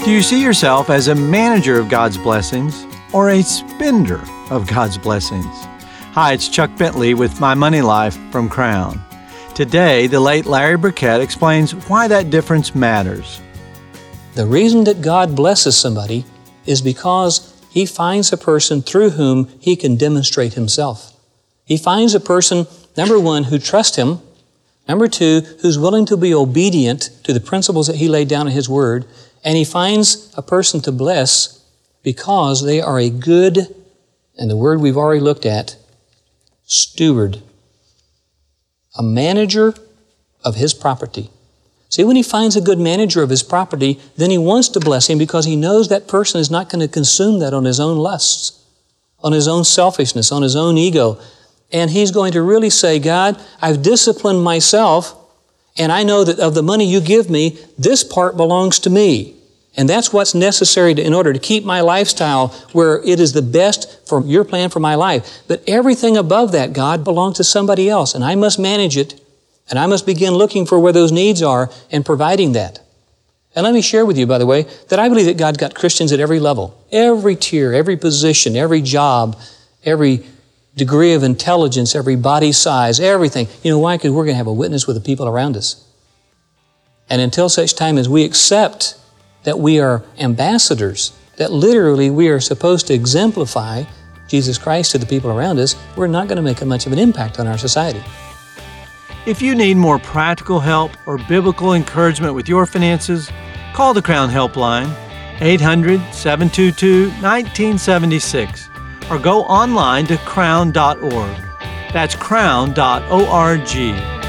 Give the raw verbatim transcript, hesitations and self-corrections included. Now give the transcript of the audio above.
Do you see yourself as a manager of God's blessings or a spender of God's blessings? Hi, it's Chuck Bentley with My Money Life from Crown. Today, the late Larry Burkett explains why that difference matters. The reason that God blesses somebody is because He finds a person through whom He can demonstrate Himself. He finds a person, number one, who trusts Him, number two, who's willing to be obedient to the principles that He laid down in His Word, and He finds a person to bless because they are a good, and the word we've already looked at, steward, a manager of His property. See, when He finds a good manager of His property, then He wants to bless him because He knows that person is not going to consume that on his own lusts, on his own selfishness, on his own ego. And he's going to really say, God, I've disciplined myself, and I know that of the money you give me, this part belongs to me. And that's what's necessary to, in order to keep my lifestyle where it is the best for your plan for my life. But everything above that, God, belongs to somebody else, and I must manage it, and I must begin looking for where those needs are and providing that. And let me share with you, by the way, that I believe that God got Christians at every level, every tier, every position, every job, every degree of intelligence, every body size, everything. You know why? Because we're going to have a witness with the people around us. And until such time as we accept that we are ambassadors, that literally we are supposed to exemplify Jesus Christ to the people around us, we're not going to make much of an impact on our society. If you need more practical help or biblical encouragement with your finances, call the Crown Helpline, eight hundred, seven two two, one nine seven six, or go online to crown dot org. That's crown dot org.